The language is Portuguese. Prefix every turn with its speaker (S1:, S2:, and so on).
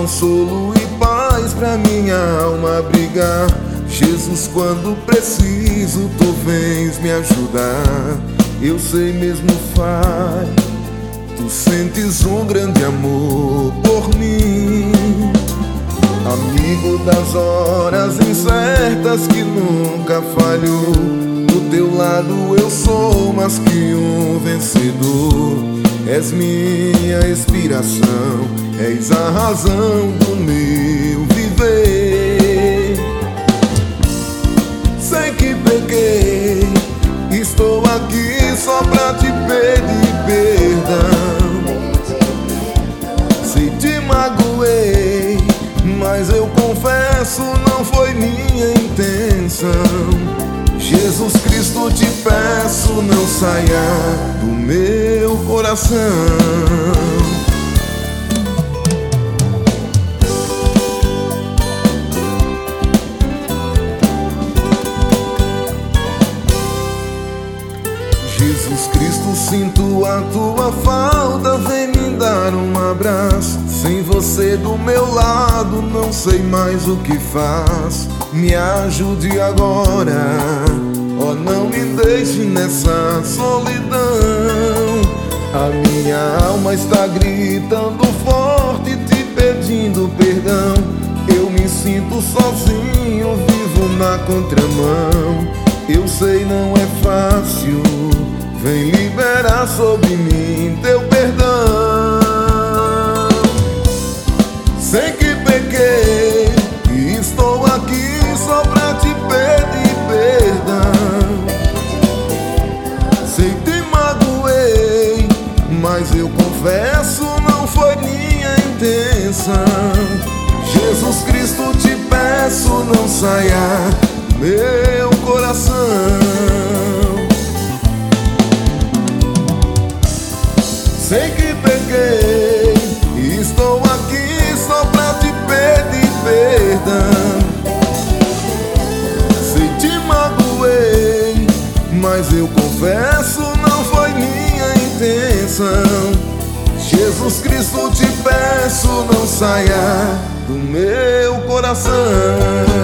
S1: consolo e paz pra minha alma abrigar. Jesus, quando preciso, tu vens me ajudar. Eu sei mesmo, Pai, tu sentes um grande amor por mim. Amigo das horas incertas que nunca falhou, do teu lado eu sou mais que um vencedor. És minha inspiração, és a razão do meu viver. Sei que pequei, estou aqui só pra te pedir perdão. Se te magoei, mas eu confesso, não foi minha intenção. Jesus Cristo, te peço, não saia do meu coração. Jesus Cristo, sinto a tua falta, vem me dar um abraço. Sem você do meu lado, não sei mais o que faço. Me ajude agora, oh, não me deixe nessa solidão. A minha alma está gritando forte, te pedindo perdão. Eu me sinto sozinho, vivo na contramão. Eu sei, não é fácil, vem liberar sobre mim teu perdão. Sei que pequei e estou aqui só pra te pedir perdão. Sei que te magoei, mas eu confesso, não foi minha intenção. Jesus Cristo, te peço, não saia do meu coração. Sei que pequei e estou aqui só pra te pedir perdão. Sei te magoei, mas eu confesso, não foi minha intenção. Jesus Cristo, te peço, não saia do meu coração.